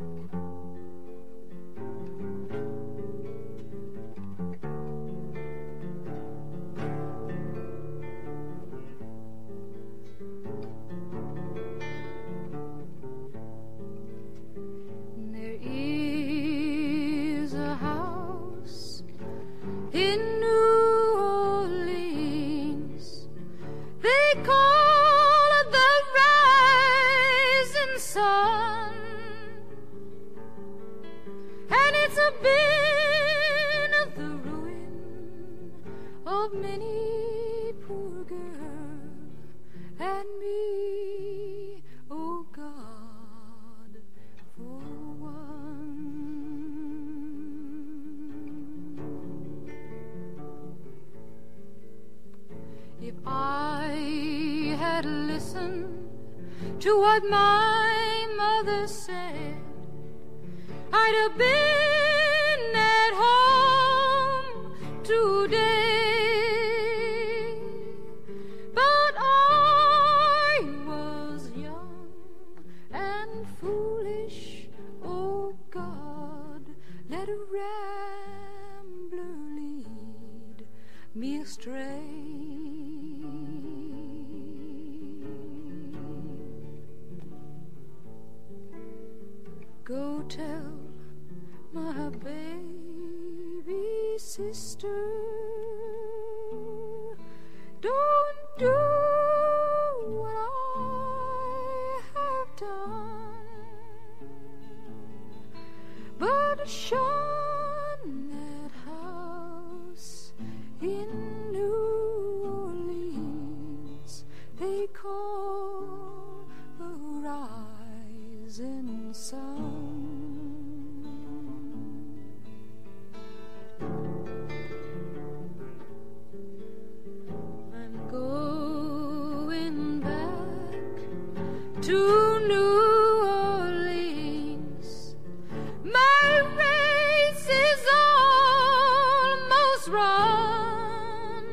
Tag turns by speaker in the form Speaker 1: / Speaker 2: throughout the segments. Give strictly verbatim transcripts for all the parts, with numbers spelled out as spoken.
Speaker 1: There is a house in New Orleans, they call it the Rising Sun, and it's a been the ruin of many poor girls and me, oh God, for one. If I had listened to what my mother said, I'd have been at home today. But I was young and foolish, oh God, let a rambler lead me astray. Go tell my baby sister, don't do what I have done, but shun that house in New Orleans they call the Rising Sun. I'm going back to New Orleans. My race is almost run.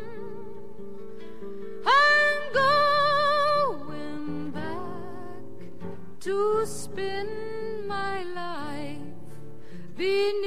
Speaker 1: I'm going back to spend my life beneath